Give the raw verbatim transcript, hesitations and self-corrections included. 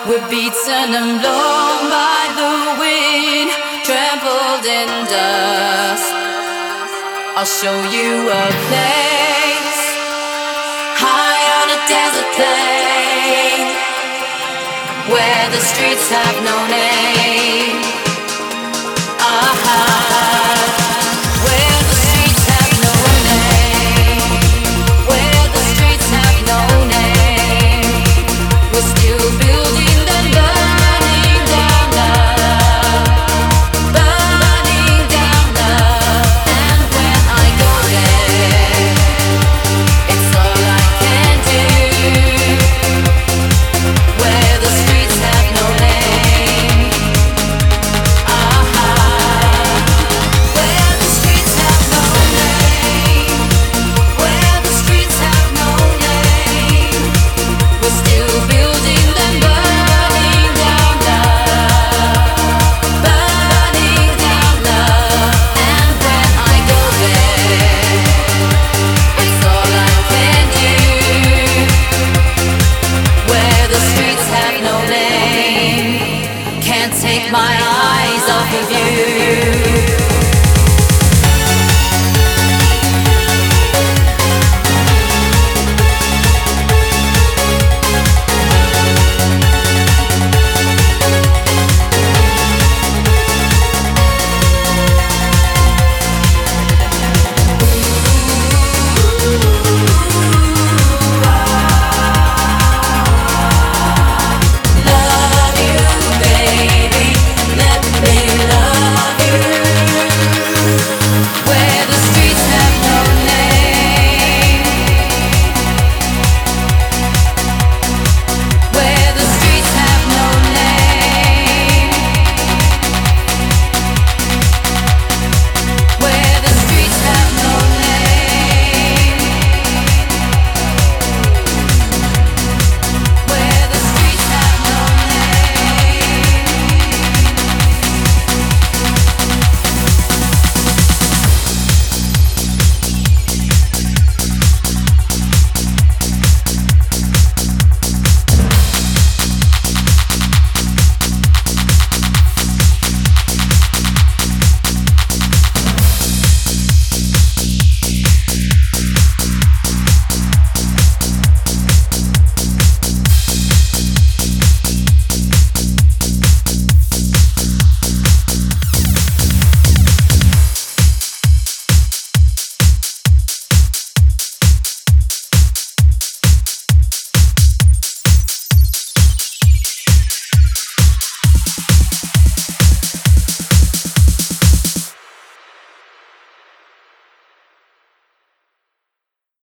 We're beaten and blown by the wind, trampled in dust. I'll show you a place high on a desert plain, where the streets have no name. Ah, where the streets have no name, where the streets have no name. We're still building, then burning down love, burning down love. And when I go there, it's all I can do. Where the streets have no name. Where the streets have no name, where the streets have no name. We're still building, then burning down love, burning down love. And when I go there, it's all I can do. Where the streets have no name, can't take my eyes off of you.